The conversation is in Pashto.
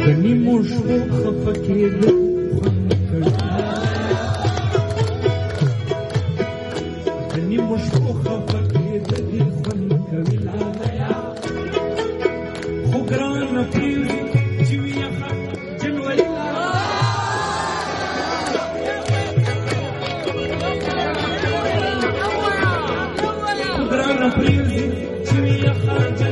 د نیمو شپو خفه کېدل خوند کوي د نیمو شپو خفه کېدل خوند کوي خو ګرانه پرېږدي چې وي یخه جنوري خو ګرانه پرېږدي چې وي یخه